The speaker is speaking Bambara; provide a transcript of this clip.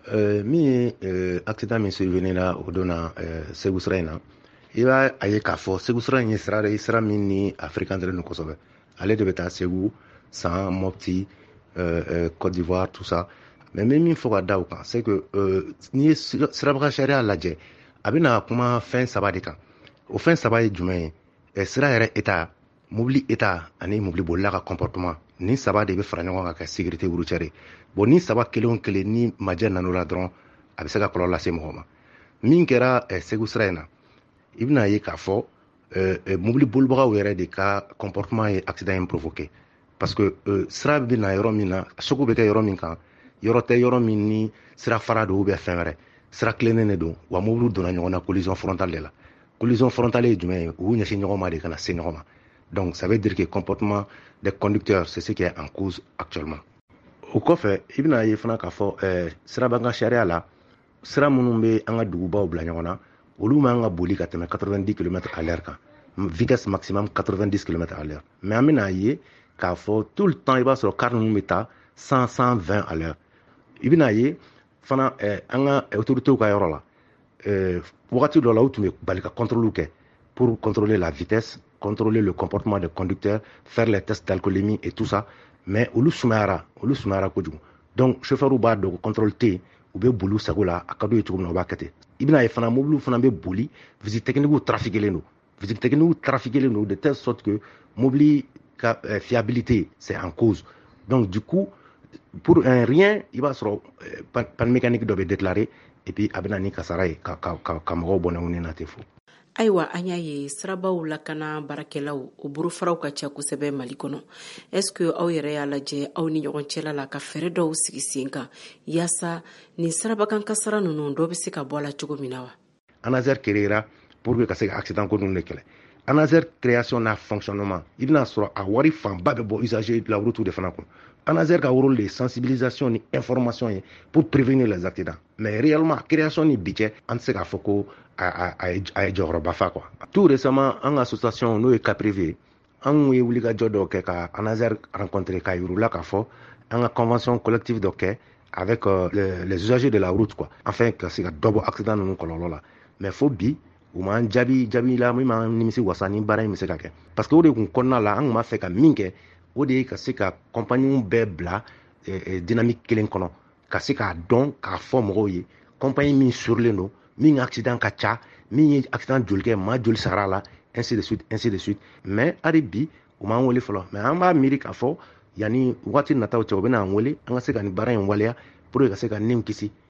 Min ye accident min survenu la o don na Segu sira in na i b'a a ye k'a fɔ Segu sira in ye sira de ye sira min ni a fréquenté len don kosɛbɛ. Ale de bɛ taa Segu, San, Mopti, Côte d'Ivoire tout ça. Mais n bɛ min fɔ ka da o kan c'est que n'i ye sirabaga sariya lajɛ a bɛna kuma fɛn saba de kan. O fɛn saba ye jumɛn ye? Sira yɛrɛ état, mobili état ani mobili bolila ka comportement ni saba de bɛ fara ɲɔgɔn kan ka sécurité routière ye. Bon ni saba kelen o kelen ni majɛ nan'o la dɔrɔn a bɛ se ka kɔlɔlɔ lase mɔgɔ ma. Min kɛra Segu sira in na i bɛna ye k'a fɔ mobili bolibagaw yɛrɛ de ka comportement ye accident in provoqué parce que sira bɛ na yɔrɔ min na sogo bɛ kɛ yɔrɔ min kan yɔrɔ tɛ yɔrɔ min ni sira fara don ou bien fɛn wɛrɛ sira tilennen de don wa mobili donna ɲɔgɔn na collision frontale de la. Collision frontale ye jumɛn ye? U y'u ɲɛsin ɲɔgɔn ma de kana se ɲɔgɔn ma. Donc ça veut dire que comportement des conducteurs c'est ce qui est en cause actuellement. O kɔfɛ i bɛna ye fana k'a fɔ sirabakan sariya la sira minnu bɛ an ka dugubaw bila ɲɔgɔn na olu man ka boli ka tɛmɛ 90 km à l'heure kan, vitesse maximum 90 km à l'heure. Mais an bɛna ye k'a fɔ tout le temps i b'a sɔrɔ car ninnu bɛ taa 100 120 à l'heure. I bɛna ye fana an ka autorités ka yɔrɔ la wagati dɔ la u tun bɛ bali ka contrôle kɛ pour contrôler la vitesse, contrôler le comportement des conducteurs, faire les tests d'alcoolémie et tout ça. Mais olu sumayara kojugu. Donc chauffeur b'a dɔn contrôle tɛ yen u bɛ boli u sago la a ka d'u ye cogo min na u b'a kɛ ten. I bɛna ye fana mobiliw fana bɛ boli visite technique trafiquelen don. Visite technique trafiquelen don de telle sorte que mobili ka fiabilité c'est en cause. Donc du coup pour un rien i b'a sɔrɔ panne mécanique dɔ bɛ déclaré et puis a bɛna ni kasara ye ka mɔgɔw bɔ ɲɔgɔn na ten fo. Ayiwa an y'a ye sirabaw lakana baarakɛlaw o burufaraw ka ca kosɛbɛ Mali kɔnɔ. Est-ce que aw yɛrɛ y'a lajɛ aw ni ɲɔgɔn cɛla la ka fɛɛrɛ dɔw sigi sen kan yaasa nin sirabakan kasara ninnu dɔ bɛ se ka bɔ a la cogo min na wa? ANASER créera pour que ka se ka accident ko ninnu de kɛlɛ. ANASER création n'a fonctionnement i bɛna sɔrɔ a wari fanba bɛ bɔ usager de la route de fana kun. ANASER ka rôle de sensibilisation ni information ye pour prévenir les accidents. Mais réellement création ni bi cɛ an tɛ se k'a fɔ ko a ye jɔyɔrɔba fa quoi. Tout récemment an ka association n'o ye cas privé an ye wulikajɔ dɔ kɛ ka ANASER rencontrer k'a yir'u la k'a fɔ an ka convention collective dɔ kɛ avec les usagers de la route quoi afin ka se ka dɔ bɔ accident ninnu kɔlɔlɔ la. Mais fo bi u m'an jaabi la min m'an nimisi wasa ni baara in bɛ se ka kɛ parce que o de kun kɔnɔna la an kun b'a fɛ ka min kɛ o de ye ka se ka compagnie bɛɛ bila dynamique kelen kɔnɔ ka se k'a dɔn k'a fɔ mɔgɔw ye compagnie min surilen don min accident ka ca min ye accident joli kɛ maa joli sara la ainsi de suite. Mais hali bi u m'an wele fɔlɔ mais an b'a miiri k'a fɔ yanni waati nataw cɛ u bɛna an wele an ka se ka nin baara in waleya pour que ka se ka niw kisi